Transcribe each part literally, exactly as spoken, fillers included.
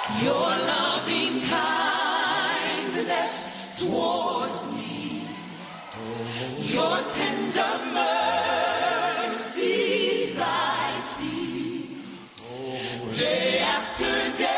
Your loving kindness towards me, your tender mercies I see, day after day.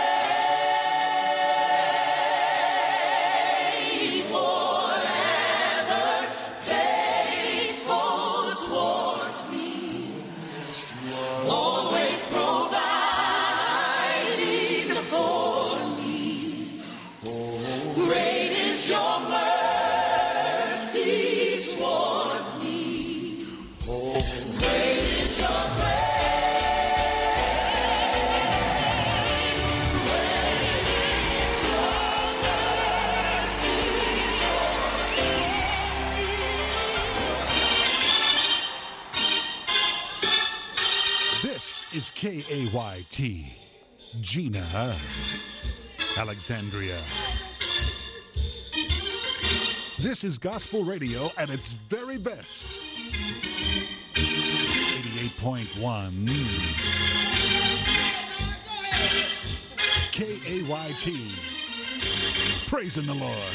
Is K A Y T, Gina, Alexandria. This is gospel radio at its very best. eighty-eight point one K A Y T, praising the Lord.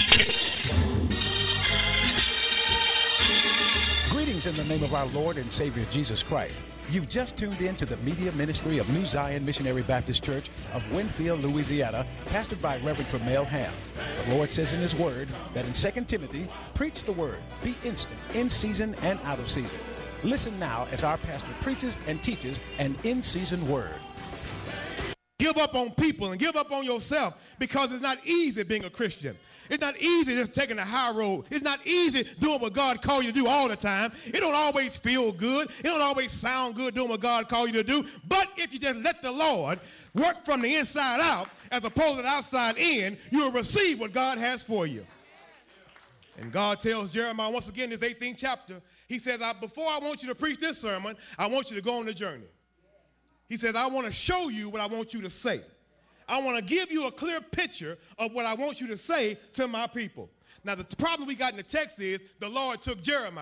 Greetings in the name of our Lord and Savior Jesus Christ. You've just tuned in to the media ministry of New Zion Missionary Baptist Church of Winfield, Louisiana, pastored by Reverend Tremel Ham. The Lord says in his word that in Second Timothy, preach the word, be instant, in season and out of season. Listen now as our pastor preaches and teaches an in-season word. Give up on people and give up on yourself, because it's not easy being a Christian. It's not easy just taking the high road. It's not easy doing what God called you to do all the time. It don't always feel good. It don't always sound good doing what God called you to do. But if you just let the Lord work from the inside out as opposed to the outside in, you will receive what God has for you. And God tells Jeremiah once again in this eighteenth chapter, he says, before I want you to preach this sermon, I want you to go on the journey. He says, I want to show you what I want you to say. I want to give you a clear picture of what I want you to say to my people. Now, the problem we got in the text is the Lord took Jeremiah,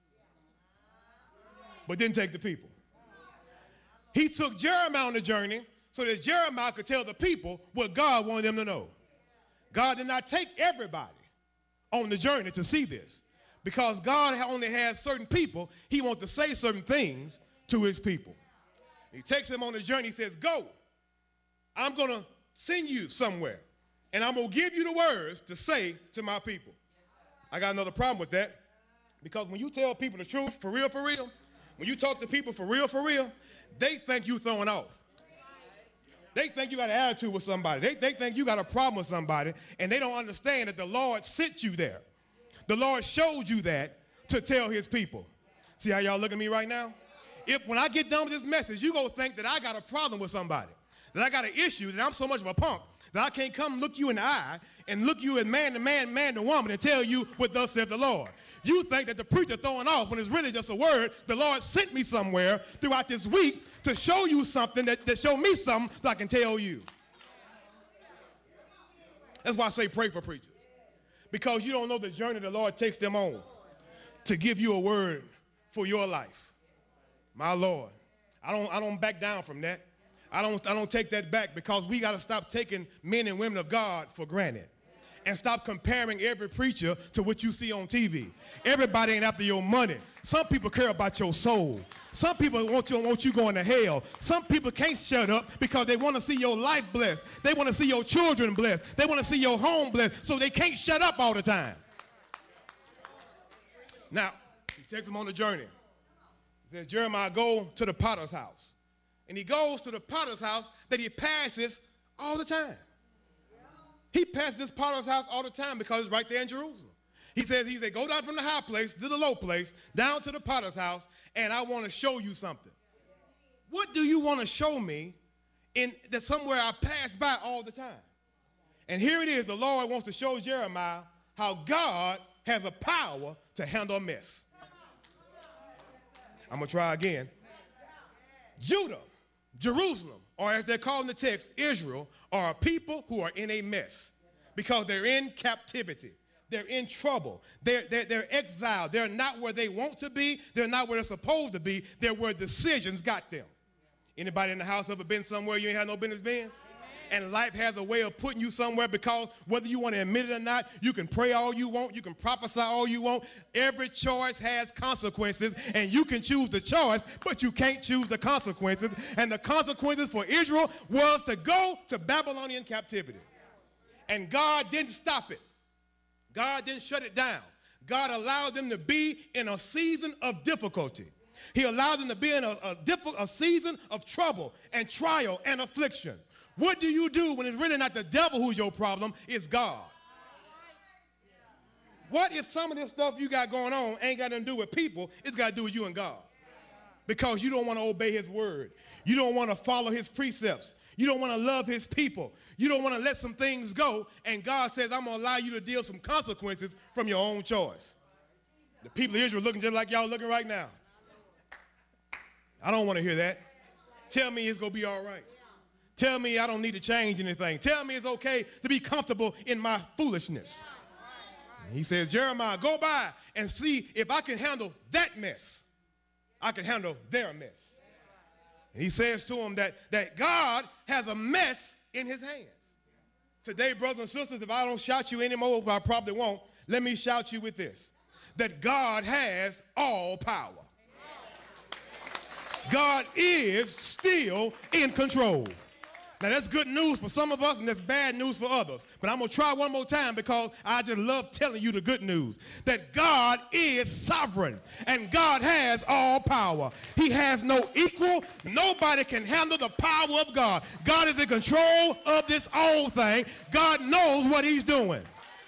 but didn't take the people. He took Jeremiah on the journey so that Jeremiah could tell the people what God wanted them to know. God did not take everybody on the journey to see this, because God only has certain people he wants to say certain things to his people. He takes them on the journey. He says, go. I'm going to send you somewhere, and I'm going to give you the words to say to my people. I got another problem with that, because when you tell people the truth, for real, for real, when you talk to people for real, for real, they think you throwing off. They think you got an attitude with somebody. They, they think you got a problem with somebody, and they don't understand that the Lord sent you there. The Lord showed you that to tell his people. See how y'all look at me right now? If when I get done with this message, you go think that I got a problem with somebody, that I got an issue, that I'm so much of a punk, that I can't come look you in the eye and look you as man to man, man to woman, and tell you what thus saith the Lord. You think that the preacher throwing off when it's really just a word. The Lord sent me somewhere throughout this week to show you something, that, that show me something so I can tell you. That's why I say pray for preachers, because you don't know the journey the Lord takes them on to give you a word for your life. My Lord, I don't, I don't back down from that. I don't, I don't take that back, because we got to stop taking men and women of God for granted, and stop comparing every preacher to what you see on T V. Everybody ain't after your money. Some people care about your soul. Some people want you, want you going to hell. Some people can't shut up because they want to see your life blessed. They want to see your children blessed. They want to see your home blessed, so they can't shut up all the time. Now, he takes them on the journey. He says, Jeremiah, go to the potter's house. And he goes to the potter's house that he passes all the time. He passes this potter's house all the time because it's right there in Jerusalem. He says, he said, go down from the high place to the low place, down to the potter's house, and I want to show you something. What do you want to show me in that somewhere I pass by all the time? And here it is. The Lord wants to show Jeremiah how God has a power to handle a mess. I'm going to try again. Judah, Jerusalem, or as they're called in the text, Israel, are a people who are in a mess because they're in captivity. They're in trouble. They're, they're, they're exiled. They're not where they want to be. They're not where they're supposed to be. They're where decisions got them. Anybody in the house ever been somewhere you ain't had no business being? And life has a way of putting you somewhere because whether you want to admit it or not, you can pray all you want, you can prophesy all you want. Every choice has consequences, and you can choose the choice, but you can't choose the consequences. And the consequences for Israel was to go to Babylonian captivity. And God didn't stop it. God didn't shut it down. God allowed them to be in a season of difficulty. He allowed them to be in a, a, a season of trouble and trial and affliction. What do you do when it's really not the devil who's your problem, it's God? What if some of this stuff you got going on ain't got nothing to do with people, it's got to do with you and God? Because you don't want to obey his word. You don't want to follow his precepts. You don't want to love his people. You don't want to let some things go, and God says, I'm going to allow you to deal some consequences from your own choice. The people of Israel looking just like y'all looking right now. I don't want to hear that. Tell me it's going to be all right. Tell me I don't need to change anything. Tell me it's okay to be comfortable in my foolishness. He says, Jeremiah, go by and see if I can handle that mess. I can handle their mess. And he says to him that, that God has a mess in his hands. Today, brothers and sisters, if I don't shout you anymore, but I probably won't, let me shout you with this, that God has all power. God is still in control. Now, that's good news for some of us, and that's bad news for others. But I'm going to try one more time because I just love telling you the good news, that God is sovereign, and God has all power. He has no equal. Nobody can handle the power of God. God is in control of this whole thing. God knows what he's doing.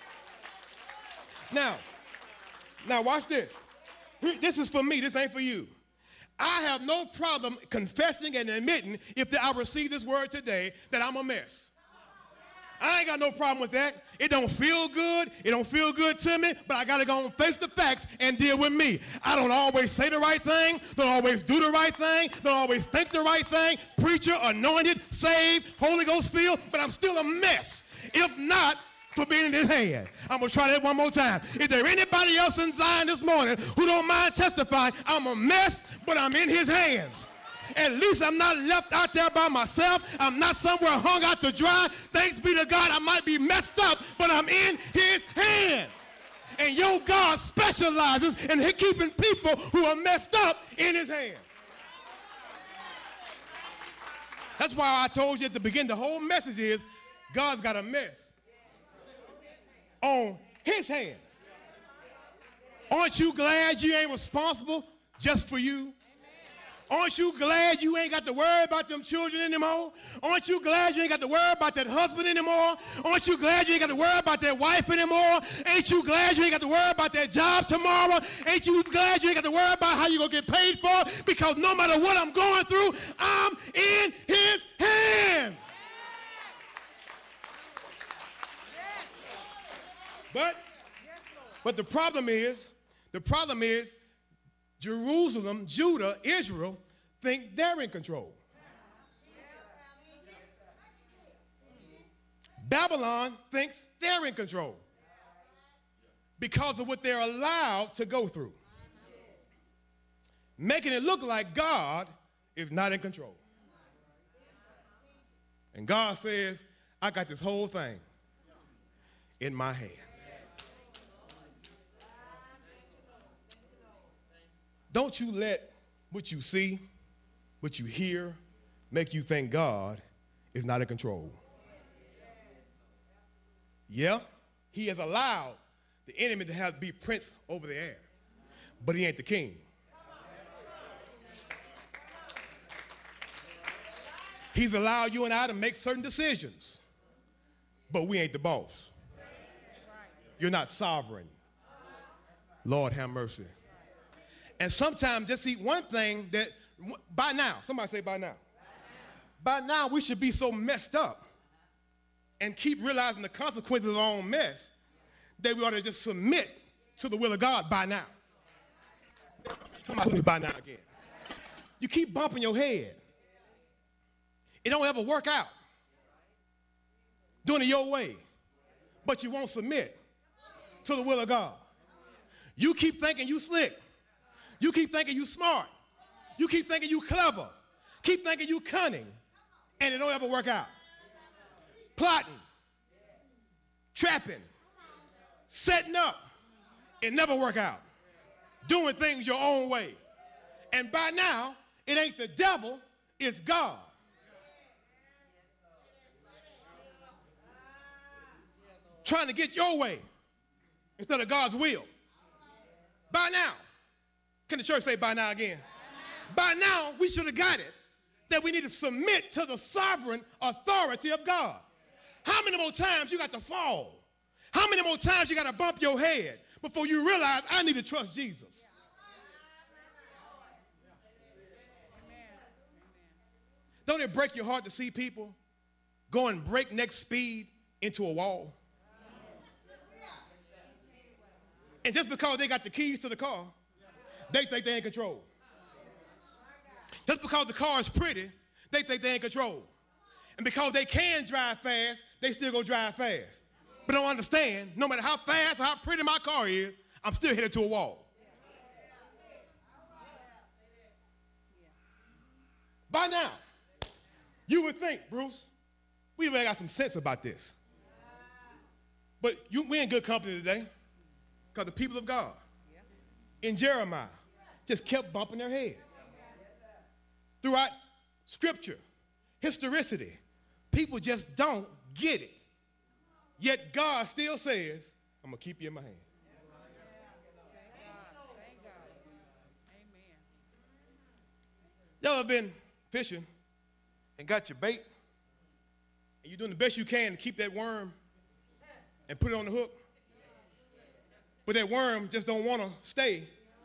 Now, now watch this. This is for me. This ain't for you. I have no problem confessing and admitting, if I receive this word today, that I'm a mess. I ain't got no problem with that. It don't feel good. It don't feel good to me, but I got to go and face the facts and deal with me. I don't always say the right thing, don't always do the right thing, don't always think the right thing. Preacher, anointed, saved, Holy Ghost filled, but I'm still a mess. If not, for being in his hand. I'm going to try that one more time. Is there anybody else in Zion this morning who don't mind testifying, I'm a mess, but I'm in his hands? At least I'm not left out there by myself. I'm not somewhere hung out to dry. Thanks be to God, I might be messed up, but I'm in his hands. And your God specializes in keeping people who are messed up in his hands. That's why I told you at the beginning, the whole message is God's got a mess on his hands. Aren't you glad you ain't responsible just for you? Aren't you glad you ain't got to worry about them children anymore? Aren't you glad you ain't got to worry about that husband anymore? Aren't you glad you ain't got to worry about that wife anymore? Ain't you glad you ain't got to worry about that job tomorrow? Ain't you glad you ain't got to worry about how you gonna get paid for it? Because no matter what I'm going through, I'm in his hands. But, but the problem is, the problem is, Jerusalem, Judah, Israel think they're in control. Babylon thinks they're in control because of what they're allowed to go through, making it look like God is not in control. And God says, I got this whole thing in my hands. Don't you let what you see, what you hear, make you think God is not in control. Yeah, he has allowed the enemy to have be prince over the air, but he ain't the king. He's allowed you and I to make certain decisions, but we ain't the boss. You're not sovereign. Lord have mercy. And sometimes just see one thing that by now, somebody say by now. By now we should be so messed up and keep realizing the consequences of our own mess that we ought to just submit to the will of God by now. Somebody say by now again. You keep bumping your head. It don't ever work out. Doing it your way. But you won't submit to the will of God. You keep thinking you slick. You keep thinking you smart. You keep thinking you clever. Keep thinking you cunning. And it don't ever work out. plotting, trapping, setting up. It never work out. Doing things your own way. And by now, it ain't the devil, it's God. Trying to get your way instead of God's will. By now, can the church say by now again? By now, we should have got it that we need to submit to the sovereign authority of God. How many more times you got to fall? How many more times you got to bump your head before you realize I need to trust Jesus? Don't it break your heart to see people going breakneck speed into a wall? And just because they got the keys to the car, they think they in control. Just because the car is pretty, they think they in control. And because they can drive fast, they still go drive fast. But don't understand, no matter how fast or how pretty my car is, I'm still headed to a wall. By now, you would think, Bruce, we really got some sense about this. But you, we in good company today because the people of God in Jeremiah just kept bumping their head. Throughout Scripture, historicity, people just don't get it. Yet God still says, I'm going to keep you in my hand. Y'all have been fishing and got your bait, and you're doing the best you can to keep that worm and put it on the hook, but that worm just don't want to stay.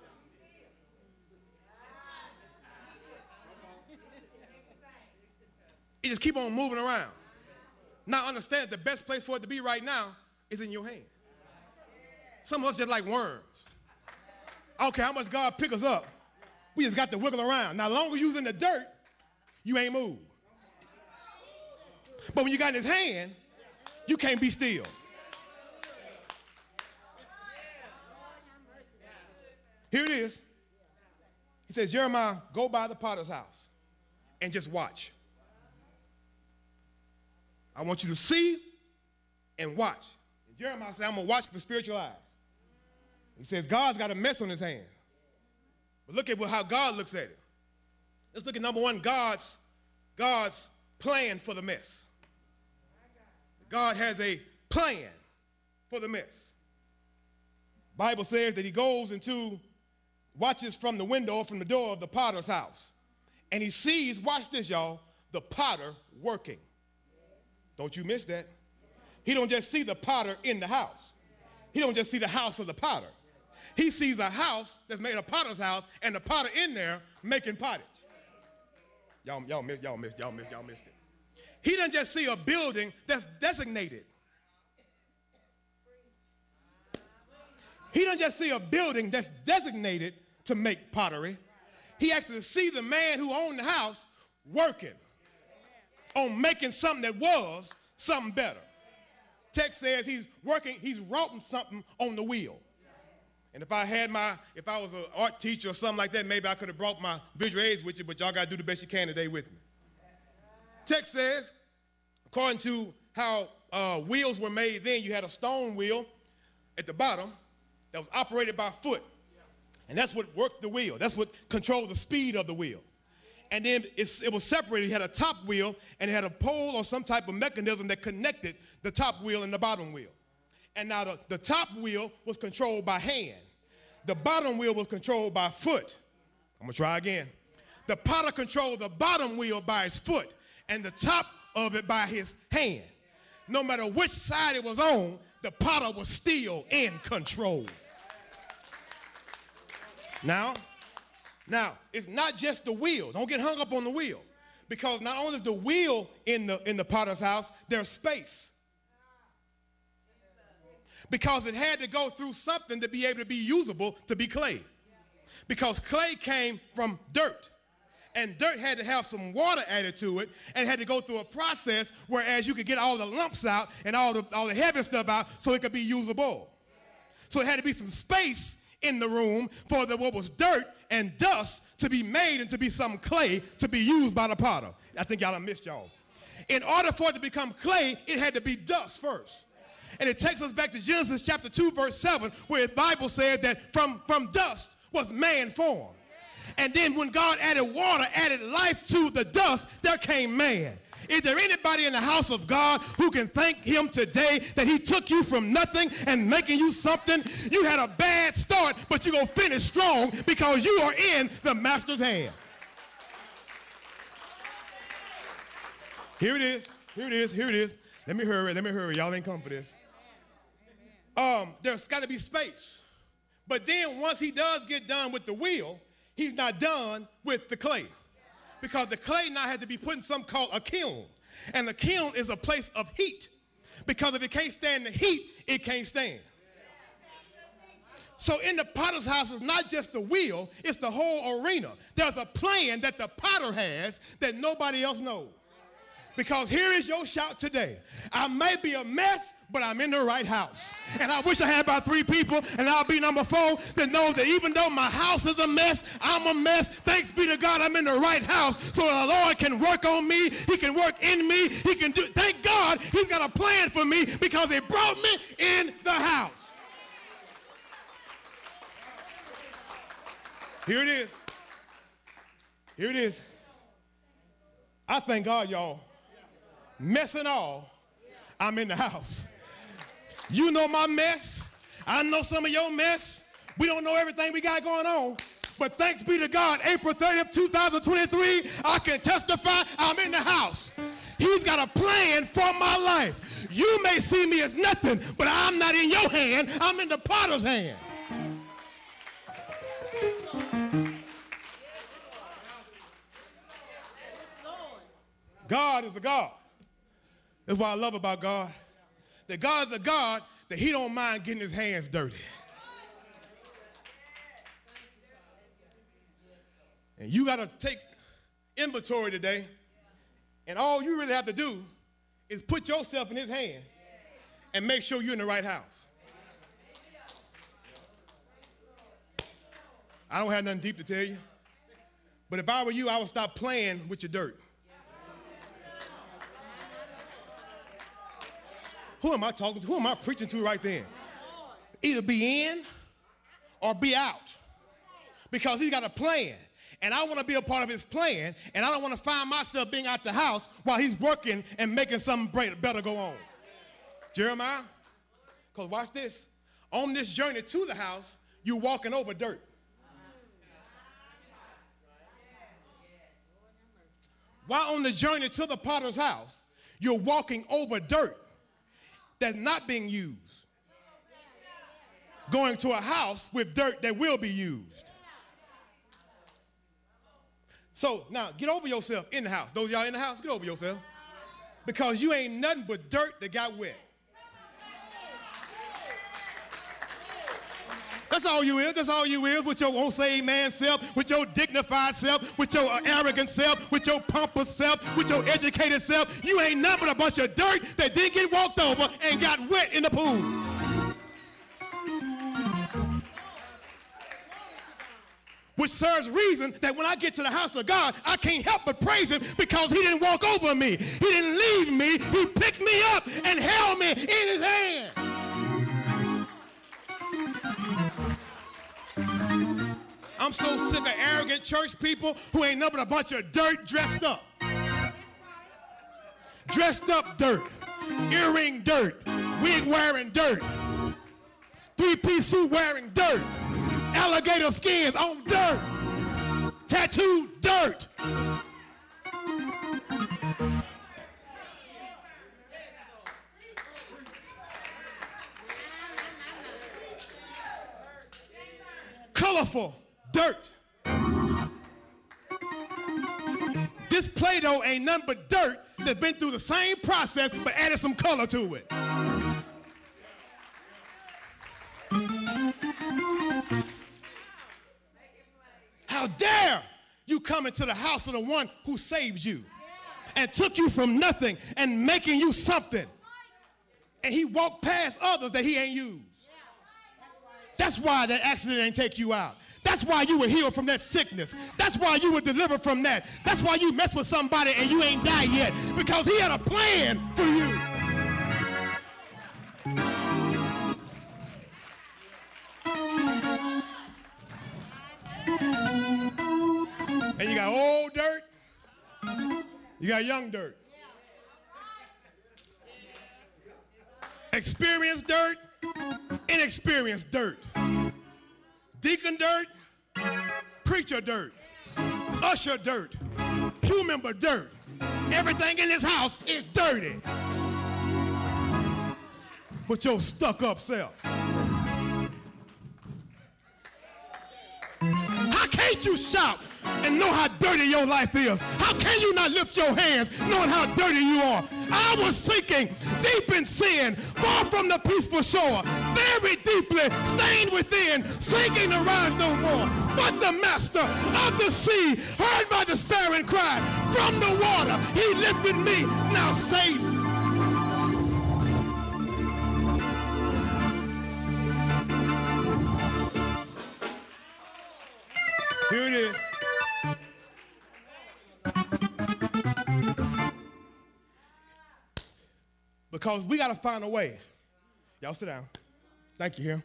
It just keep on moving around. Now understand the best place for it to be right now is in your hand. Some of us just like worms. I don't care how much God pick us up. We just got to wiggle around. Now, as long as you're in the dirt, you ain't moved. But when you got in his hand, you can't be still. Here it is. He says, Jeremiah, go by the potter's house and just watch. I want you to see and watch. And Jeremiah said, I'm going to watch for spiritual eyes. He says, God's got a mess on his hands. But look at how God looks at it. Let's look at number one, God's, God's plan for the mess. God has a plan for the mess. Bible says that he goes into, watches from the window or from the door of the potter's house. And he sees, watch this, y'all, the potter working. Don't you miss that. He don't just see the potter in the house. He don't just see the house of the potter. He sees a house that's made a potter's house and the potter in there making pottage. Y'all, y'all miss, y'all miss, y'all miss, y'all missed it. He doesn't just see a building that's designated. He doesn't just see a building that's designated to make pottery. He actually sees the man who owned the house working on making something that was something better. Text says he's working, he's wroughting something on the wheel. And if I had my, if I was an art teacher or something like that, maybe I could have brought my visual aids with you, but y'all got to do the best you can today with me. Text says, according to how uh, wheels were made then, you had a stone wheel at the bottom that was operated by foot. And that's what worked the wheel. That's what controlled the speed of the wheel. And then it's, it was separated. You had a top wheel, and it had a pole or some type of mechanism that connected the top wheel and the bottom wheel. And now the, the top wheel was controlled by hand. The bottom wheel was controlled by foot. I'm going to try again. The potter controlled the bottom wheel by his foot and the top of it by his hand. No matter which side it was on, the potter was still in control. Now, now, it's not just the wheel. Don't get hung up on the wheel. Because not only is the wheel in the, in the potter's house, there's space. Because it had to go through something to be able to be usable to be clay. Because clay came from dirt. And dirt had to have some water added to it and had to go through a process whereas you could get all the lumps out and all the, all the heavy stuff out so it could be usable. So it had to be some space in the room for the, what was dirt and dust to be made into be some clay to be used by the potter. I think y'all have missed y'all. In order for it to become clay, it had to be dust first. And it takes us back to Genesis chapter two, verse seven, where the Bible said that from, from dust was man formed. And then when God added water, added life to the dust, there came man. Is there anybody in the house of God who can thank him today that he took you from nothing and making you something? You had a bad start, but you're going to finish strong because you are in the master's hand. Here it is. Here it is. Here it is. Let me hurry. Let me hurry. Y'all ain't come for this. Um, there's got to be space. But then once he does get done with the wheel, he's not done with the clay. Because the clay now had to be put in something called a kiln. And the kiln is a place of heat. Because if it can't stand the heat, it can't stand. So in the potter's house, it's not just the wheel, it's the whole arena. There's a plan that the potter has that nobody else knows. Because here is your shout today. I may be a mess, but I'm in the right house. And I wish I had about three people, and I'll be number four, that knows that even though my house is a mess, I'm a mess. Thanks be to God, I'm in the right house so the Lord can work on me. He can work in me. He can do. Thank God he's got a plan for me because he brought me in the house. Here it is. Here it is. I thank God, y'all. Mess and all, I'm in the house. You know my mess. I know some of your mess. We don't know everything we got going on. But thanks be to God, April thirtieth, two thousand twenty-three, I can testify I'm in the house. He's got a plan for my life. You may see me as nothing, but I'm not in your hand. I'm in the potter's hand. God is a God. That's what I love about God. That God's a God that he don't mind getting his hands dirty. And you got to take inventory today, and all you really have to do is put yourself in his hand and make sure you're in the right house. I don't have nothing deep to tell you, but if I were you, I would stop playing with your dirt. Who am I talking to? Who am I preaching to right then? Either be in or be out. Because he's got a plan. And I want to be a part of his plan. And I don't want to find myself being out the house while he's working and making something better go on. Jeremiah? Because watch this. On this journey to the house, you're walking over dirt. While on the journey to the potter's house, you're walking over dirt that's not being used. Going to a house with dirt that will be used. So now get over yourself in the house. Those of y'all in the house, get over yourself. Because you ain't nothing but dirt that got wet. That's all you is. That's all you is with your unsaved man self, with your dignified self, with your uh, arrogant self, with your pompous self, with your educated self. You ain't nothing but a bunch of dirt that didn't get walked over and got wet in the pool. Which serves reason that when I get to the house of God, I can't help but praise him because he didn't walk over me. He didn't leave me. He picked me up and held me in his hand. I'm so sick of arrogant church people who ain't nothing but a bunch of dirt dressed up. Dressed up dirt. Earring dirt. Wig wearing dirt. Three-piece suit wearing dirt. Alligator skins on dirt. Tattooed dirt. Colorful dirt. This Play-Doh ain't nothing but dirt that's been through the same process but added some color to it. How dare you come into the house of the one who saved you and took you from nothing and making you something. And he walked past others that he ain't used. That's why that accident didn't take you out. That's why you were healed from that sickness. That's why you were delivered from that. That's why you messed with somebody and you ain't died yet, because he had a plan for you. And you got old dirt, you got young dirt. Experienced dirt, inexperienced dirt. Deacon dirt, preacher dirt, usher dirt, pew member dirt. Everything in this house is dirty. But your stuck-up self. How can't you shout and know how dirty your life is? How can you not lift your hands knowing how dirty you are? I was sinking deep in sin, far from the peaceful shore, very deeply stained within, sinking to rise no more. But the master of the sea heard my despairing cry. From the water he lifted me, now safe. Here it is. Because we got to find a way. Y'all sit down. Thank you, here.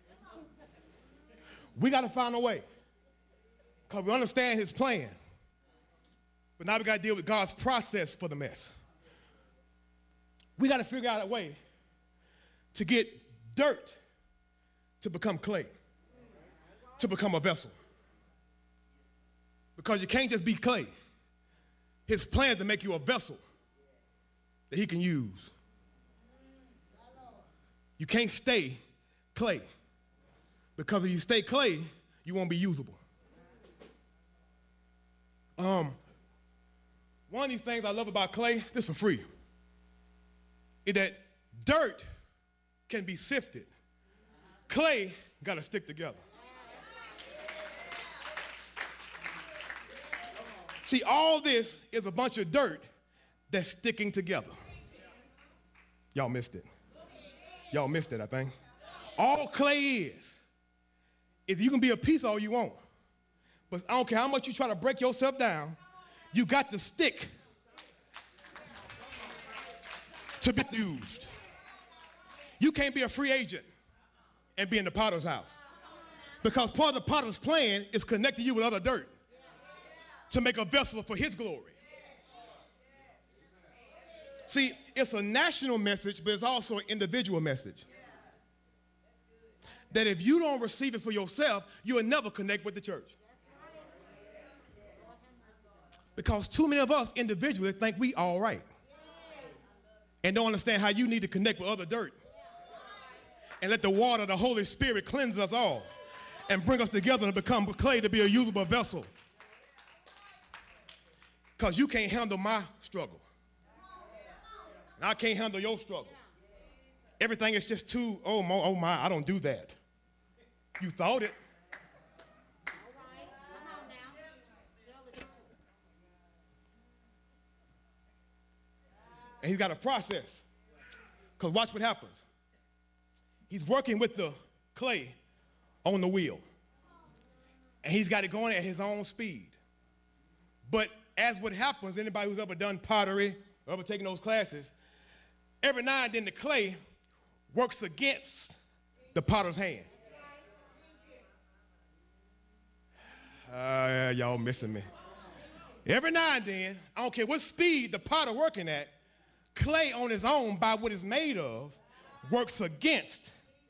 We got to find a way. Because we understand his plan. But now we got to deal with God's process for the mess. We got to figure out a way to get dirt to become clay, to become a vessel. Because you can't just be clay. His plan is to make you a vessel that he can use. You can't stay clay. Because if you stay clay, you won't be usable. Um, one of these things I love about clay, this for free, is that dirt can be sifted. Clay got to stick together. See, all this is a bunch of dirt that's sticking together. Y'all missed it. Y'all missed it, I think. All clay is, is you can be a piece all you want. But I don't care how much you try to break yourself down, you got to stick to be used. You can't be a free agent and be in the potter's house. Because part of the potter's plan is connecting you with other dirt to make a vessel for his glory. See, it's a national message, but it's also an individual message. That if you don't receive it for yourself, you will never connect with the church. Because too many of us individually think we all right and don't understand how you need to connect with other dirt and let the water of the Holy Spirit cleanse us all and bring us together and become clay to be a usable vessel. Because you can't handle my struggle. And I can't handle your struggle. Everything is just too, oh my, oh my, I don't do that. You thought it. And he's got a process. Because watch what happens. He's working with the clay on the wheel. And he's got it going at his own speed. But as what happens, anybody who's ever done pottery or ever taken those classes, every now and then the clay works against the potter's hand. Uh, y'all missing me. Every now and then, I don't care what speed the potter working at, clay on his own by what it's made of works against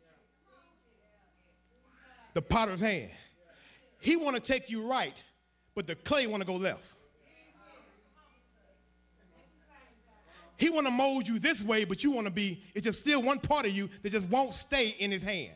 the potter's hand. He want to take you right, but the clay want to go left. He want to mold you this way, but you want to be, it's just still one part of you that just won't stay in his hand.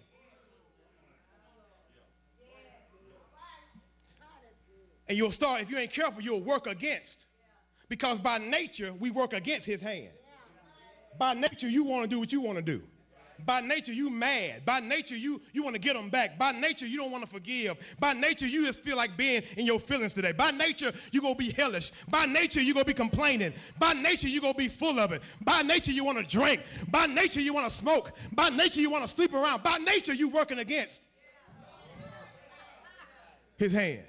And you'll start, if you ain't careful, you'll work against. Because by nature, we work against his hand. By nature, you want to do what you want to do. By nature, you mad. By nature, you, you want to get them back. By nature, you don't want to forgive. By nature, you just feel like being in your feelings today. By nature, you're going to be hellish. By nature, you're going to be complaining. By nature, you're going to be full of it. By nature, you want to drink. By nature, you want to smoke. By nature, you want to sleep around. By nature, you're working against his hand.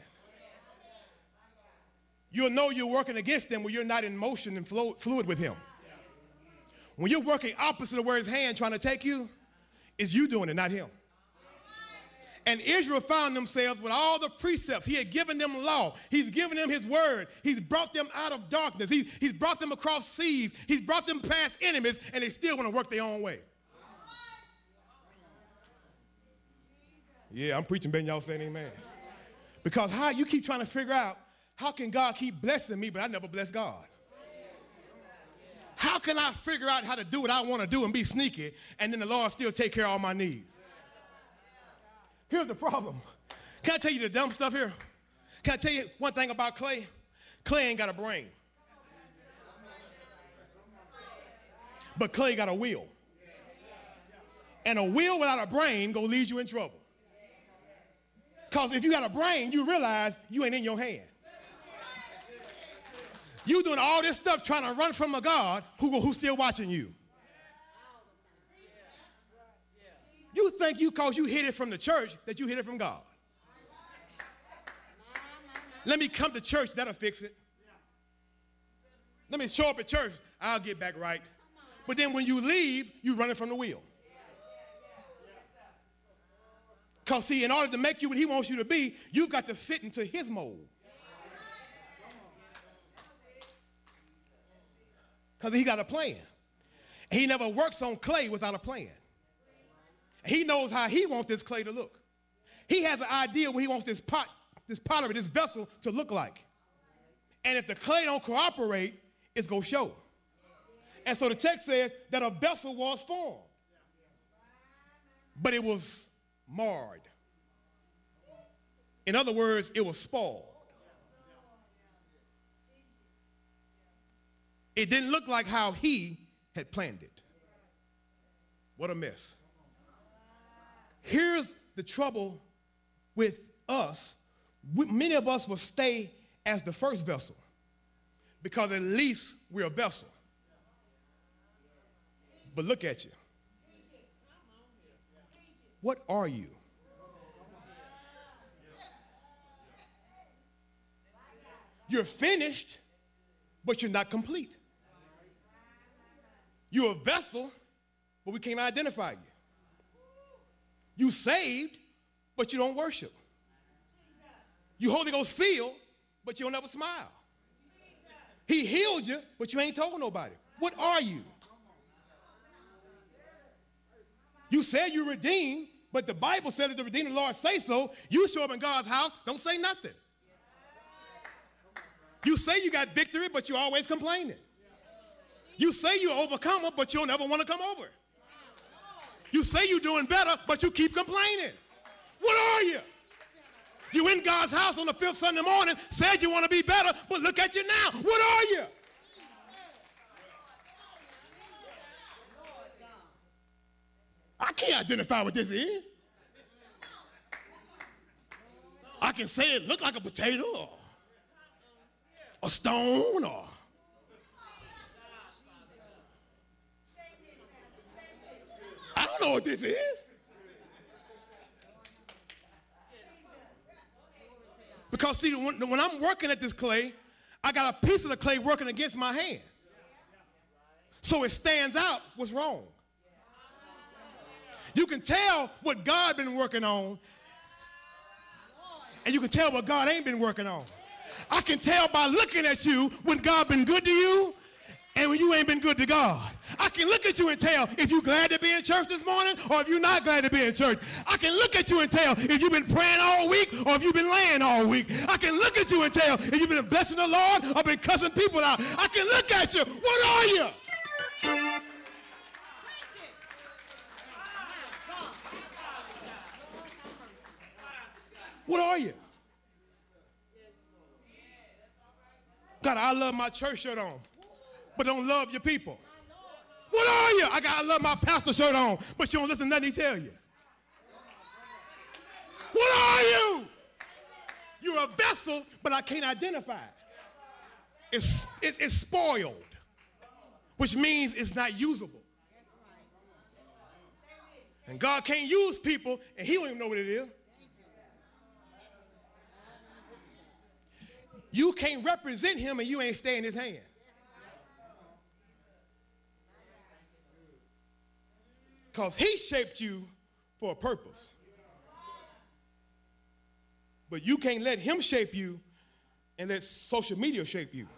You'll know you're working against him when you're not in motion and flow, fluid with him. When you're working opposite of where his hand trying to take you, it's you doing it, not him. And Israel found themselves with all the precepts. He had given them law. He's given them his word. He's brought them out of darkness. He, he's brought them across seas. He's brought them past enemies, and they still want to work their own way. Yeah, I'm preaching, Ben. Y'all saying amen. Because how you keep trying to figure out, how can God keep blessing me, but I never bless God? How can I figure out how to do what I want to do and be sneaky, and then the Lord still take care of all my needs? Here's the problem. Can I tell you the dumb stuff here? Can I tell you one thing about clay? Clay ain't got a brain. But clay got a will. And a will without a brain gonna lead you in trouble. Because if you got a brain, you realize you ain't in your hand. You doing all this stuff trying to run from a God who, who's still watching you. You think you, because you hid it from the church, that you hid it from God. Let me come to church, that'll fix it. Let me show up at church, I'll get back right. But then when you leave, you running from the wheel. Because see, in order to make you what he wants you to be, you've got to fit into his mold. Because he got a plan. He never works on clay without a plan. He knows how he wants this clay to look. He has an idea what he wants this pot, this pottery, this vessel to look like. And if the clay don't cooperate, it's going to show. And so the text says that a vessel was formed, but it was marred. In other words, it was spoiled. It didn't look like how he had planned it. What a mess. Here's the trouble with us. We, many of us will stay as the first vessel because at least we're a vessel. But look at you. What are you? You're finished, but you're not complete. You're a vessel, but we can't identify you. You saved, but you don't worship. You Holy Ghost filled, but you don't ever smile. He healed you, but you ain't told nobody. What are you? You said you're redeemed, but the Bible said that the redeemed Lord say so. You show up in God's house, don't say nothing. You say you got victory, but you're always complaining. You say you're an overcomer, but you'll never want to come over. You say you're doing better, but you keep complaining. What are you? You in God's house on the fifth Sunday morning, said you want to be better, but look at you now. What are you? I can't identify what this is. I can say it looked like a potato or a stone or I don't know what this is. Because see, when, when I'm working at this clay, I got a piece of the clay working against my hand. So it stands out what's wrong. You can tell what God been working on, and you can tell what God ain't been working on. I can tell by looking at you when God been good to you and when you ain't been good to God. I can look at you and tell if you're glad to be in church this morning or if you're not glad to be in church. I can look at you and tell if you've been praying all week or if you've been laying all week. I can look at you and tell if you've been blessing the Lord or been cussing people out. I can look at you. What are you? What are you? God, I love my church shirt on, but don't love your people. What are you? I got I love my pastor shirt on, but you don't listen to nothing he tell you. What are you? You're a vessel, but I can't identify it. It's, it's, it's spoiled, which means it's not usable. And God can't use people, and he don't even know what it is. You can't represent him and you ain't stay in his hand. Because he shaped you for a purpose. But you can't let him shape you and let social media shape you.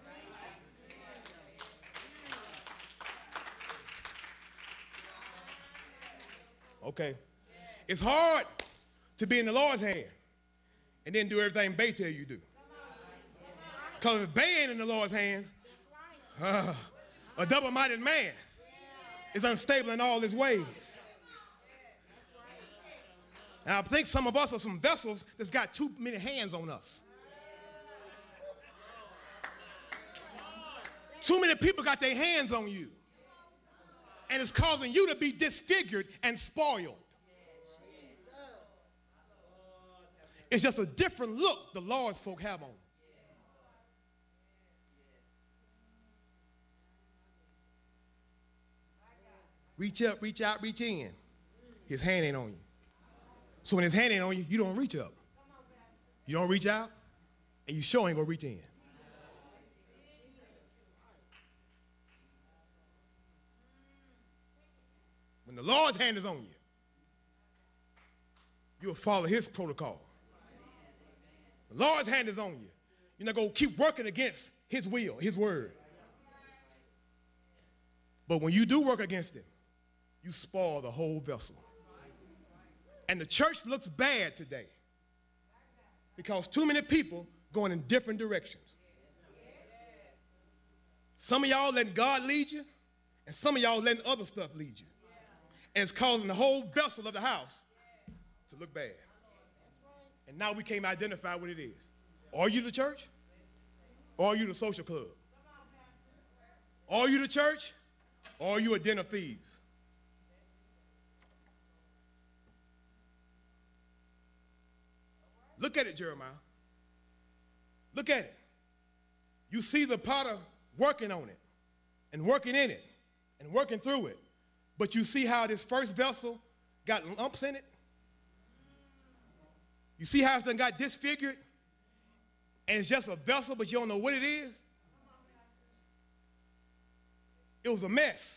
Okay. It's hard to be in the Lord's hand and then do everything Bay tell you to do. Because if Bay ain't in the Lord's hands, uh, a double-minded man is unstable in all his ways. And I think some of us are some vessels that's got too many hands on us. Too many people got their hands on you. And it's causing you to be disfigured and spoiled. It's just a different look the Lord's folk have on. Reach up, reach out, reach in. His hand ain't on you. So when his hand ain't on you, you don't reach up. You don't reach out, and you sure ain't gonna reach in. When the Lord's hand is on you, you'll follow his protocol. The Lord's hand is on you. You're not gonna keep working against his will, his word. But when you do work against him, you spoil the whole vessel. And the church looks bad today because too many people going in different directions. Some of y'all letting God lead you, and some of y'all letting other stuff lead you. And it's causing the whole vessel of the house to look bad. And now we can't identify what it is. Are you the church? Or are you the social club? Are you the church? Or are you a den of thieves? Look at it, Jeremiah. Look at it. You see the potter working on it and working in it and working through it. But you see how this first vessel got lumps in it? You see how it's done got disfigured? And it's just a vessel, but you don't know what it is? It was a mess.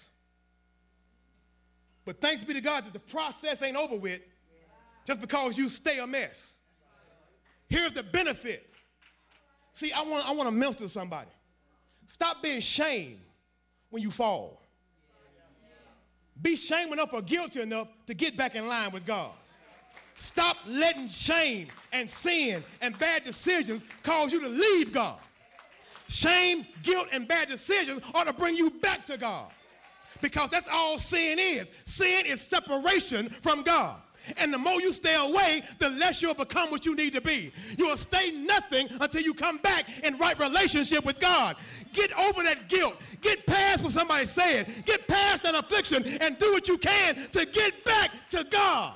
But thanks be to God that the process ain't over with just because you stay a mess. Here's the benefit. See, I want, I want to minister to somebody. Stop being shamed when you fall. Be shame enough or guilty enough to get back in line with God. Stop letting shame and sin and bad decisions cause you to leave God. Shame, guilt, and bad decisions ought to bring you back to God. Because that's all sin is. Sin is separation from God. And the more you stay away, the less you'll become what you need to be. You'll stay nothing until you come back in right relationship with God. Get over that guilt. Get past what somebody said. Get past that affliction and do what you can to get back to God.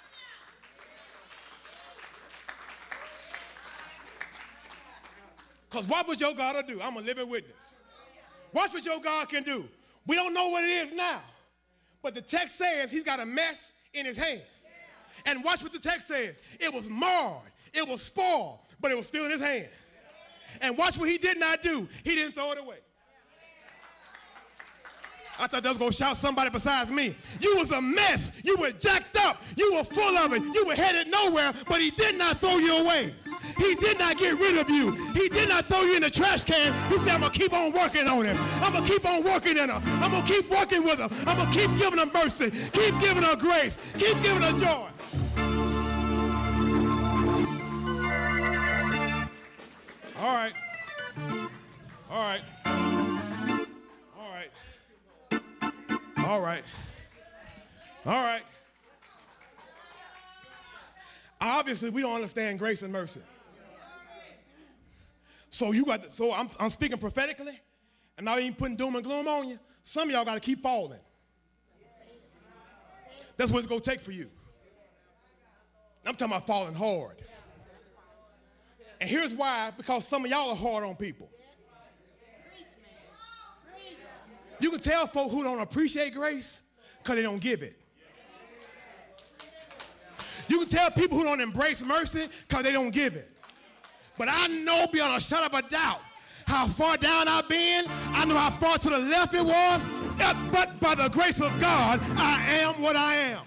Because what was your God to do? I'm a living witness. Watch what your God can do. We don't know what it is now. But the text says he's got a mess in his hand. And watch what the text says. It was marred. It was spoiled. But it was still in his hand. And watch what he did not do. He didn't throw it away. I thought that was going to shout somebody besides me. You was a mess. You were jacked up. You were full of it. You were headed nowhere. But he did not throw you away. He did not get rid of you. He did not throw you in the trash can. He said, I'm going to keep on working on him. I'm going to keep on working in her. I'm going to keep working with her. I'm going to keep giving her mercy. Keep giving her grace. Keep giving her joy. All right. All right. All right. All right. All right. Obviously, we don't understand grace and mercy. So you got. To, so I'm, I'm speaking prophetically, and now you ain't putting doom and gloom on you. Some of y'all got to keep falling. That's what it's gonna take for you. I'm talking about falling hard. And here's why: because some of y'all are hard on people. You can tell folk who don't appreciate grace because they don't give it. You can tell people who don't embrace mercy because they don't give it. But I know beyond a shadow of a doubt how far down I've been. I know how far to the left it was. But by the grace of God, I am what I am.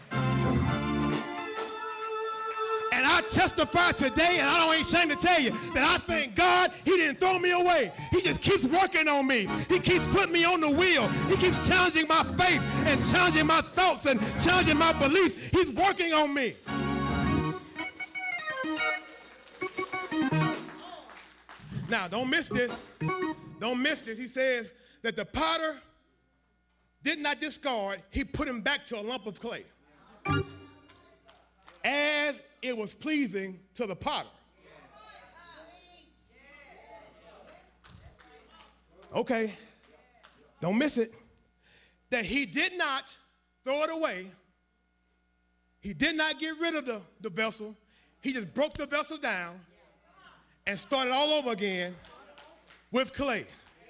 And I testify today, and I don't ain't ashamed to tell you, that I thank God he didn't throw me away. He just keeps working on me. He keeps putting me on the wheel. He keeps challenging my faith and challenging my thoughts and challenging my beliefs. He's working on me. Now, don't miss this. Don't miss this. He says that the potter did not discard. He put him back to a lump of clay, as it was pleasing to the potter. Okay, don't miss it. That he did not throw it away. He did not get rid of the, the vessel. He just broke the vessel down and started all over again with clay.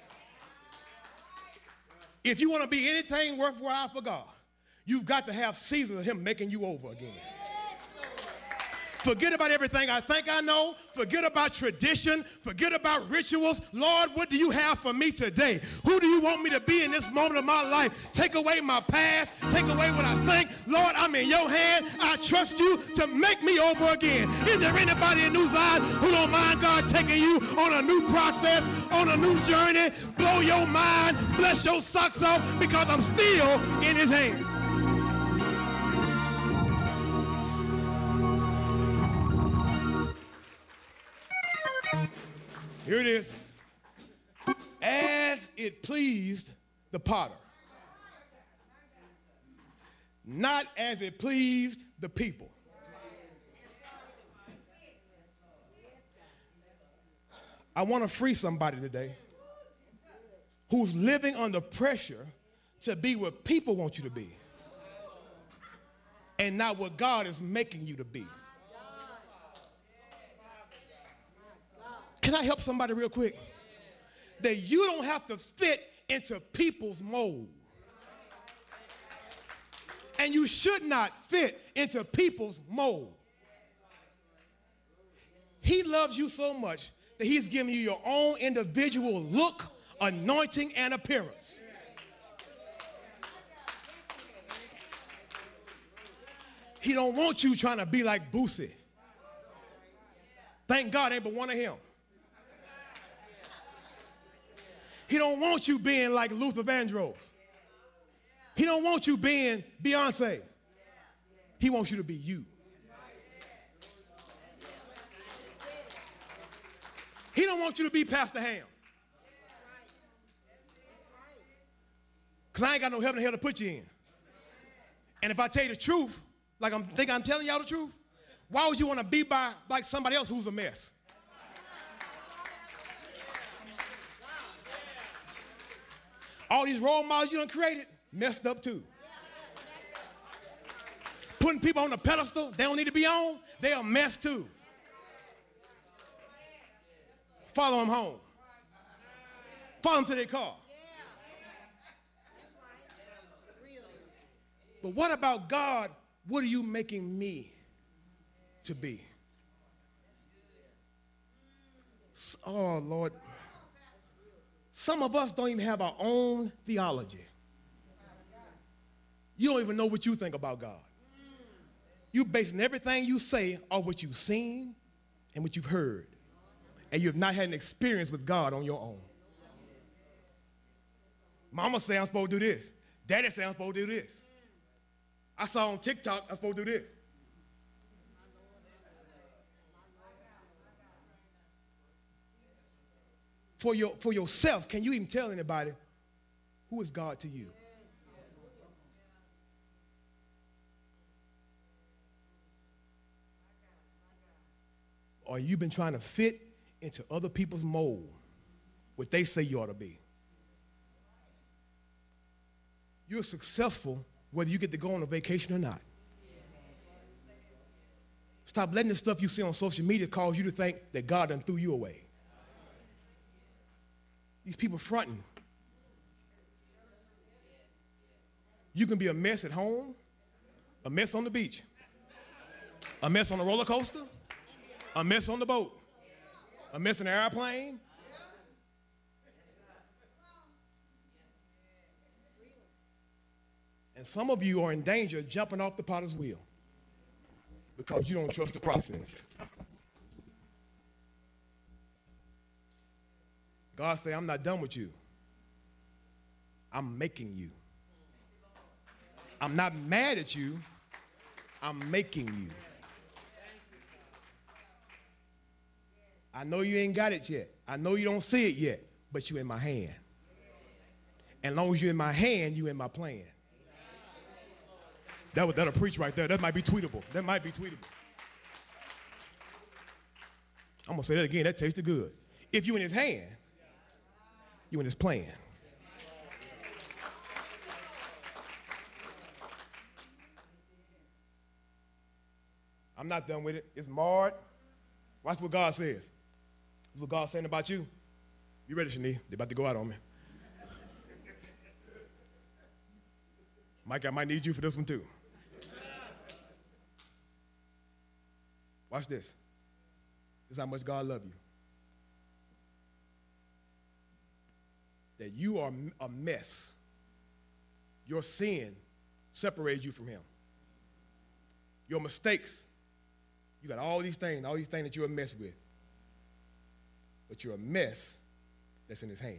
If you want to be anything worthwhile for God, you've got to have seasons of him making you over again. Forget about everything I think I know. Forget about tradition. Forget about rituals. Lord, what do you have for me today? Who do you want me to be in this moment of my life? Take away my past. Take away what I think. Lord, I'm in your hand. I trust you to make me over again. Is there anybody in New Zion who don't mind God taking you on a new process, on a new journey? Blow your mind. Bless your socks off, because I'm still in his hand. Here it is. As it pleased the potter, not as it pleased the people. I want to free somebody today who's living under pressure to be what people want you to be and not what God is making you to be. Can I help somebody real quick? That you don't have to fit into people's mold. And you should not fit into people's mold. He loves you so much that he's giving you your own individual look, anointing, and appearance. He don't want you trying to be like Boosie. Thank God ain't but one of him. He don't want you being like Luther Vandross. He don't want you being Beyonce. He wants you to be you. He don't want you to be Pastor Ham. Because I ain't got no heaven and hell to put you in. And if I tell you the truth, like I'm think I'm telling y'all the truth, why would you want to be by like somebody else who's a mess? All these role models you done created, messed up too. Putting people on the pedestal they don't need to be on, they a mess too. Follow them home. Follow them to their car. But what about God? What are you making me to be? Oh, Lord. Some of us don't even have our own theology. You don't even know what you think about God. You're basing everything you say on what you've seen and what you've heard. And you've not had an experience with God on your own. Mama say I'm supposed to do this. Daddy say I'm supposed to do this. I saw on TikTok I'm supposed to do this. For, your, for yourself, can you even tell anybody who is God to you? Or you've been trying to fit into other people's mold, what they say you ought to be. You're successful whether you get to go on a vacation or not. Stop letting the stuff you see on social media cause you to think that God done threw you away. These people fronting. You can be a mess at home, a mess on the beach, a mess on the roller coaster, a mess on the boat, A mess in an airplane? And some of you are in danger of jumping off the potter's wheel because you don't trust the process. God say, I'm not done with you. I'm making you. I'm not mad at you. I'm making you. I know you ain't got it yet. I know you don't see it yet, but you in my hand. And as long as you're in my hand, you in my plan. That would, that'll preach right there. That might be tweetable. That might be tweetable. I'm going to say that again. That tasted good. If you in his hand, you in his plan. I'm not done with it. It's marred. Watch what God says. This is what God's saying about you. You ready, Shani? They're about to go out on me. Mike, I might need you for this one too. Watch this. This is how much God loves you. That you are a mess. Your sin separates you from him. Your mistakes. You got all these things, all these things that you're a mess with. But you're a mess that's in his hand.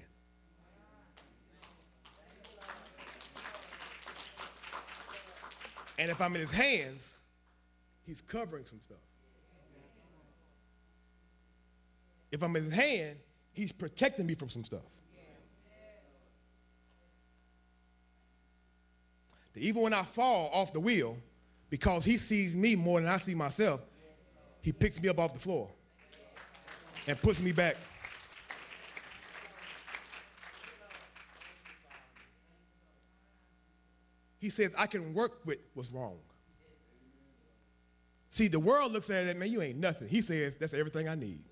And if I'm in his hands, he's covering some stuff. If I'm in his hand, he's protecting me from some stuff. That even when I fall off the wheel, because he sees me more than I see myself, he picks me up off the floor and puts me back. He says, I can work with what's wrong. See, the world looks at it, man, you ain't nothing. He says, that's everything I need.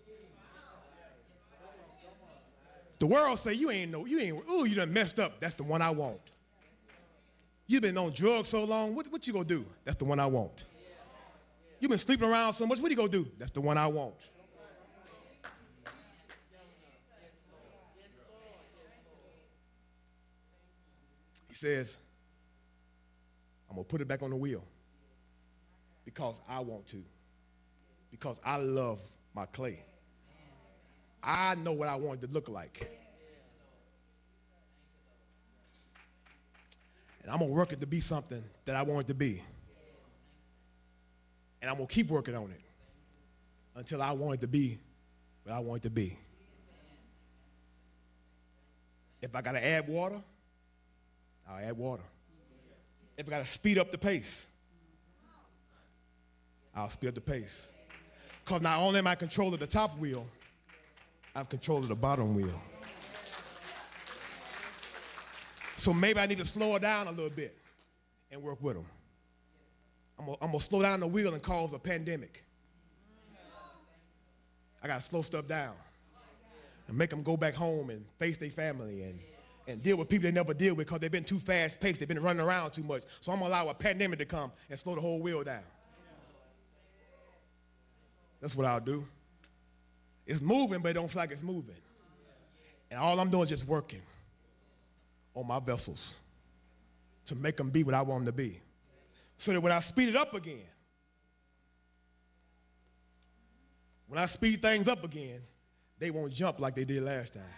The world say, you ain't no, you ain't, ooh, you done messed up. That's the one I want. You've been on drugs so long, what, what you gonna do? That's the one I want. You've been sleeping around so much, what you gonna do? That's the one I want. He says, I'm gonna put it back on the wheel because I want to, because I love my clay. I know what I want it to look like. And I'm going to work it to be something that I want it to be. And I'm going to keep working on it until I want it to be what I want it to be. If I got to add water, I'll add water. If I got to speed up the pace, I'll speed up the pace. Because not only am I in control of the top wheel, I have control of the bottom wheel. So maybe I need to slow it down a little bit and work with them. I'm gonna, I'm gonna slow down the wheel and cause a pandemic. I gotta slow stuff down and make them go back home and face their family and, and deal with people they never deal with because they've been too fast paced, they've been running around too much. So I'm gonna allow a pandemic to come and slow the whole wheel down. That's what I'll do. It's moving, but it don't feel like it's moving. And all I'm doing is just working on my vessels to make them be what I want them to be. So that when I speed it up again, when I speed things up again, they won't jump like they did last time.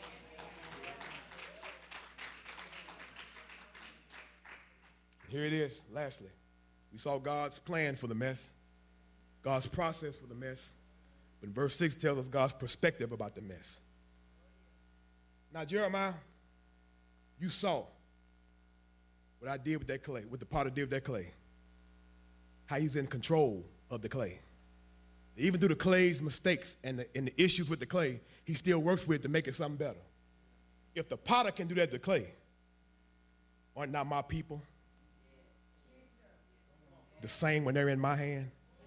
Here it is, lastly. We saw God's plan for the mess, God's process for the mess. But verse six tells us God's perspective about the mess. Now, Jeremiah, you saw what I did with that clay, what the potter did with that clay, how he's in control of the clay. Even through the clay's mistakes and the, and the issues with the clay, he still works with it to make it something better. If the potter can do that to clay, aren't not my people the same when they're in my hand?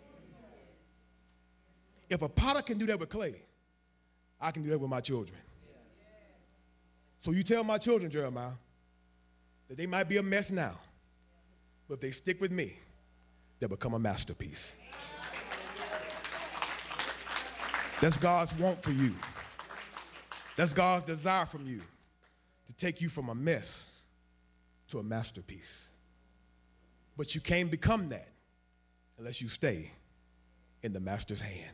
If a potter can do that with clay, I can do that with my children. So you tell my children, Jeremiah, that they might be a mess now, but if they stick with me, they'll become a masterpiece. That's God's want for you. That's God's desire from you, to take you from a mess to a masterpiece. But you can't become that unless you stay in the master's hand.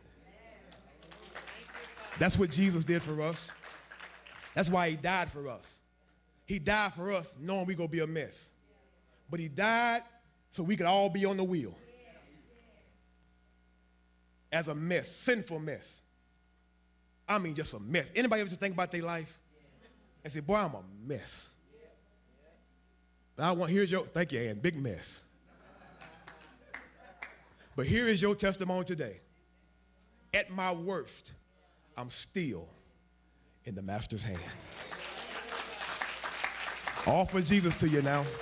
That's what Jesus did for us. That's why he died for us. He died for us knowing we're going to be a mess. But he died so we could all be on the wheel. As a mess, sinful mess. I mean just a mess. Anybody ever just think about their life and say, boy, I'm a mess. I want, here's your, thank you, Ann, big mess. But here is your testimony today. At my worst, I'm still in the master's hand. Offer Jesus to you now.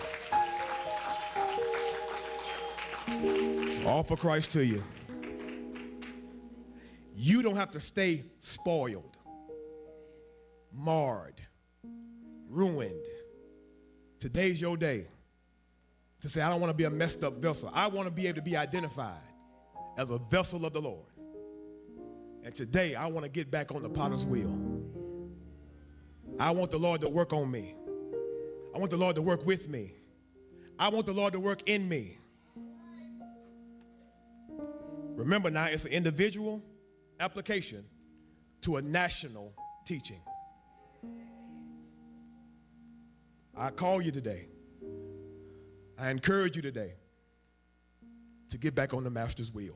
Offer Christ to you. You don't have to stay spoiled, marred, ruined. Today's your day to say, I don't want to be a messed up vessel. I want to be able to be identified as a vessel of the Lord. And today, I want to get back on the potter's wheel. I want the Lord to work on me. I want the Lord to work with me. I want the Lord to work in me. Remember now, it's an individual application to a national teaching. I call you today. I encourage you today to get back on the master's wheel.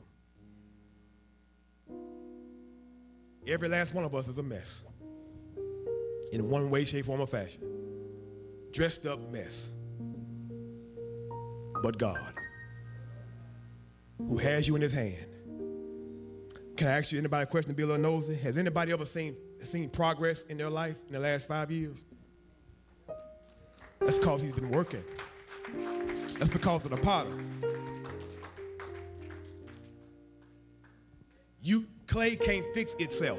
Every last one of us is a mess. In one way, shape, form, or fashion. Dressed up mess. But God, who has you in his hand. Can I ask you, anybody a question to be a little nosy? Has anybody ever seen, seen progress in their life in the last five years? That's because he's been working. That's because of the potter. You, clay can't fix itself.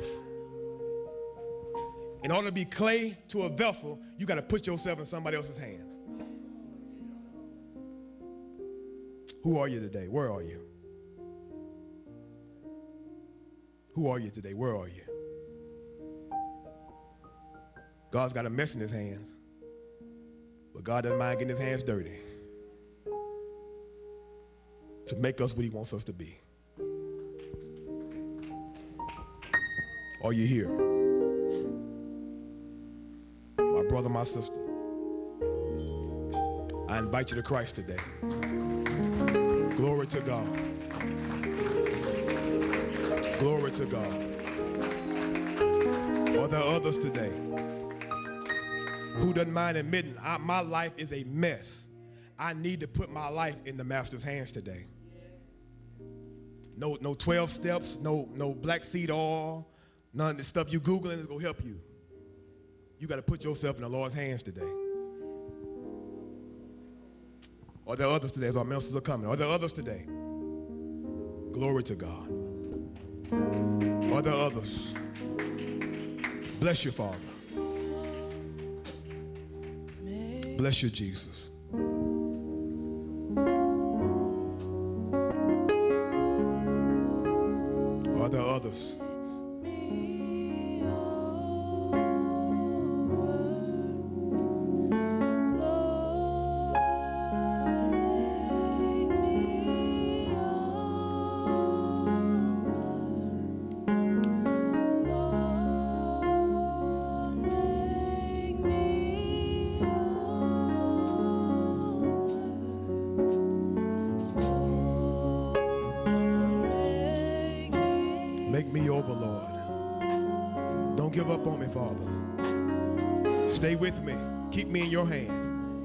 In order to be clay to a vessel, you got to put yourself in somebody else's hands. Who are you today? Where are you? Who are you today? Where are you? God's got a mess in his hands, but God doesn't mind getting his hands dirty to make us what he wants us to be. Are you here? My brother, my sister, I invite you to Christ today. Glory to God. Glory to God. Are there others today who doesn't mind admitting, I, my life is a mess? I need to put my life in the master's hands today. No, no twelve steps, no, no black seed oil, none of the stuff you Googling is going to help you. You got to put yourself in the Lord's hands today. Are there others today as our ministers are coming? Are there others today? Glory to God. Are there others? Bless you, Father. Bless you, Jesus. Are there others? Make me over, Lord. Don't give up on me, Father. Stay with me. Keep me in your hand.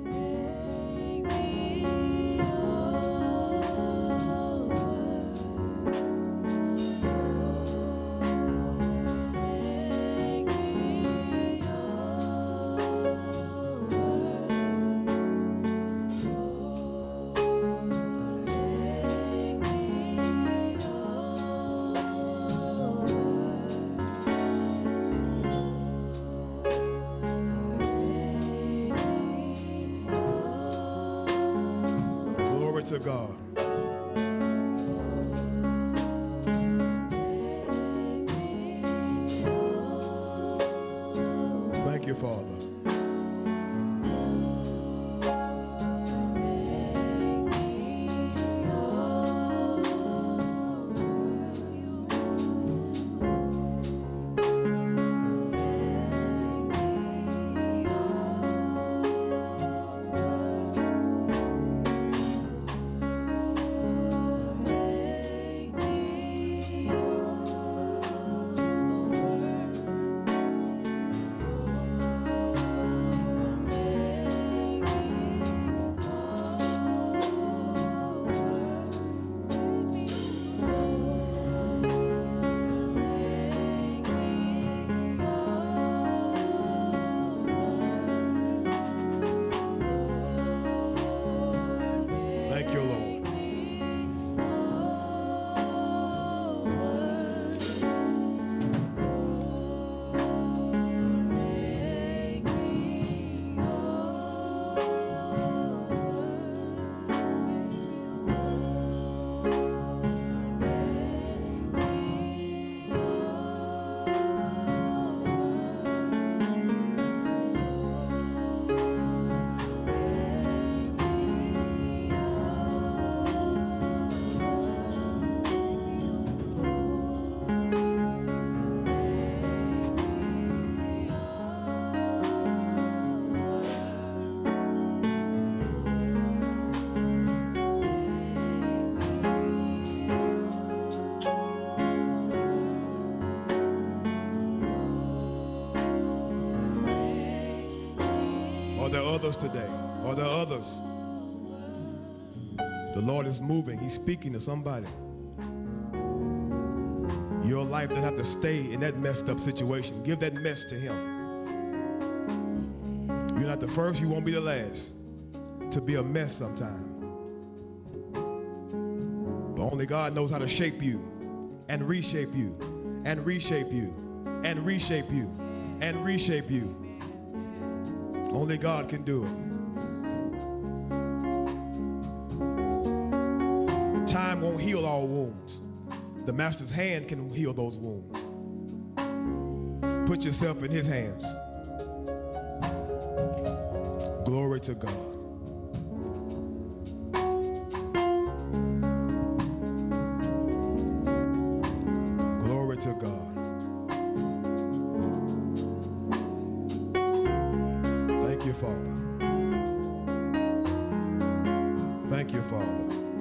To God. Father. Thank you, Lord. Are there others today? Are there others? The Lord is moving. He's speaking to somebody. Your life doesn't have to stay in that messed up situation. Give that mess to him. You're not the first, you won't be the last to be a mess sometime. But only God knows how to shape you and reshape you and reshape you and reshape you and reshape you. Only God can do it. Time won't heal all wounds. The master's hand can heal those wounds. Put yourself in his hands. Glory to God. Glory to God. Thank you, Father. Thank you, Father.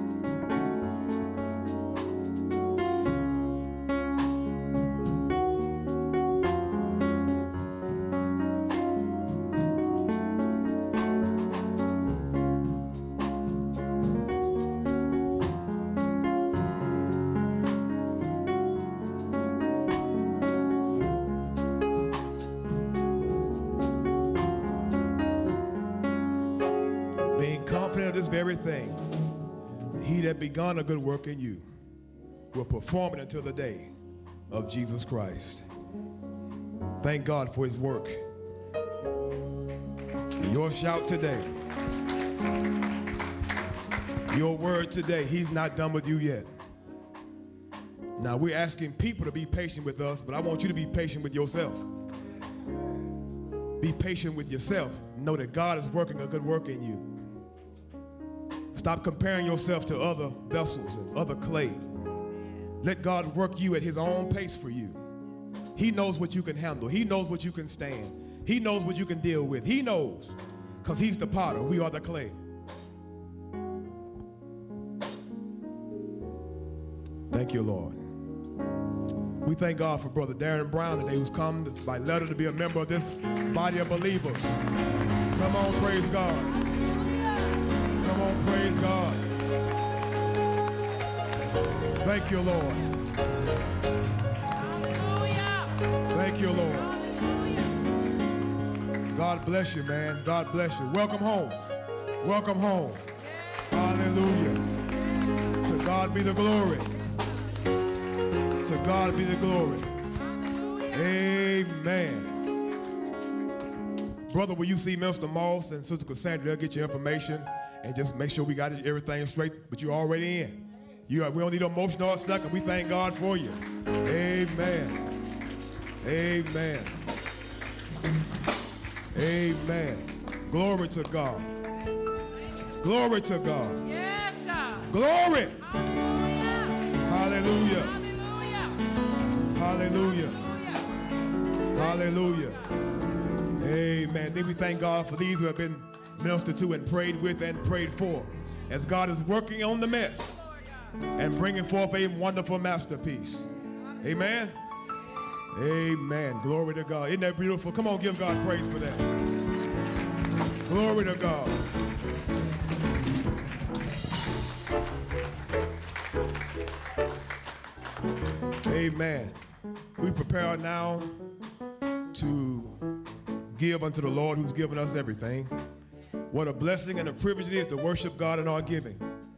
Confident of this very thing, he that begun a good work in you will perform it until the day of Jesus Christ. Thank God for his work. Your shout today, your word today, he's not done with you yet. Now we're asking people to be patient with us, but I want you to be patient with yourself. Be patient with yourself. Know that God is working a good work in you. Stop comparing yourself to other vessels and other clay. Let God work you at his own pace for you. He knows what you can handle. He knows what you can stand. He knows what you can deal with. He knows, because he's the potter. We are the clay. Thank you, Lord. We thank God for Brother Darren Brown today, who's come by letter to be a member of this body of believers. Come on, praise God. Come on, praise God. Thank you, Lord. Hallelujah. Thank you, Lord. God bless you, man. God bless you. Welcome home. Welcome home. Hallelujah. To God be the glory. To God be the glory. Amen. Brother, will you see Mister Moss and Sister Cassandra? They'll get your information. And just make sure we got everything straight, but you're already in. You are, we don't need a motion or a second. We thank God for you. Amen. Amen. Amen. Glory to God. Glory to God. Yes, God. Glory. Hallelujah. Hallelujah. Hallelujah. Hallelujah. Amen. Then we thank God for these who have been ministered to and prayed with and prayed for, as God is working on the mess and bringing forth a wonderful masterpiece. Amen. Amen. Glory to God. Isn't that beautiful? Come on, give God praise for that. Glory to God. Amen. We prepare now to give unto the Lord who's given us everything. What a blessing and a privilege it is to worship God in our giving.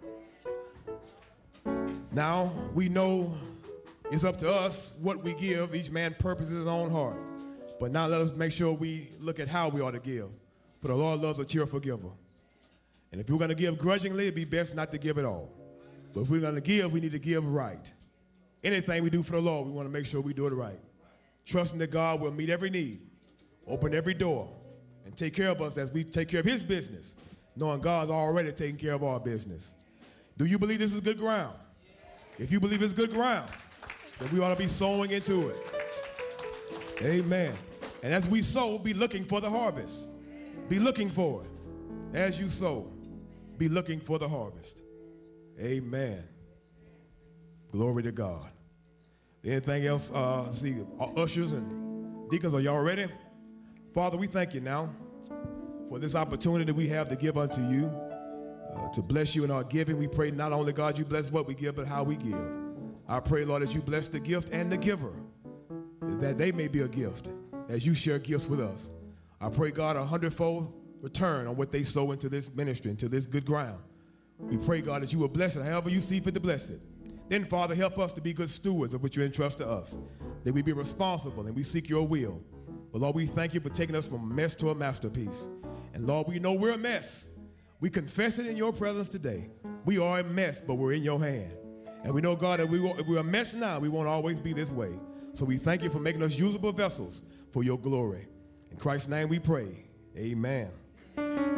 Now, we know it's up to us what we give. Each man purposes his own heart. But now let us make sure we look at how we ought to give. For the Lord loves a cheerful giver. And if we're going to give grudgingly, it'd be best not to give at all. But if we're going to give, we need to give right. Anything we do for the Lord, we want to make sure we do it right. Trusting that God will meet every need, open every door, and take care of us as we take care of his business, knowing God's already taking care of our business. Do you believe this is good ground? If you believe it's good ground, then we ought to be sowing into it. Amen. And as we sow, be looking for the harvest. Be looking for it. As you sow, be looking for the harvest. Amen. Glory to God. Anything else? Uh, let's see, ushers and deacons, are y'all ready? Father, we thank you now for this opportunity that we have to give unto you, uh, to bless you in our giving. We pray not only, God, you bless what we give, but how we give. I pray, Lord, that you bless the gift and the giver, that they may be a gift as you share gifts with us. I pray, God, a hundredfold return on what they sow into this ministry, into this good ground. We pray, God, that you will bless it however you see fit to bless it. Then, Father, help us to be good stewards of what you entrust to us, that we be responsible and we seek your will. But, Lord, we thank you for taking us from a mess to a masterpiece. And, Lord, we know we're a mess. We confess it in your presence today. We are a mess, but we're in your hand. And we know, God, that we will, if we're a mess now, we won't always be this way. So we thank you for making us usable vessels for your glory. In Christ's name we pray. Amen.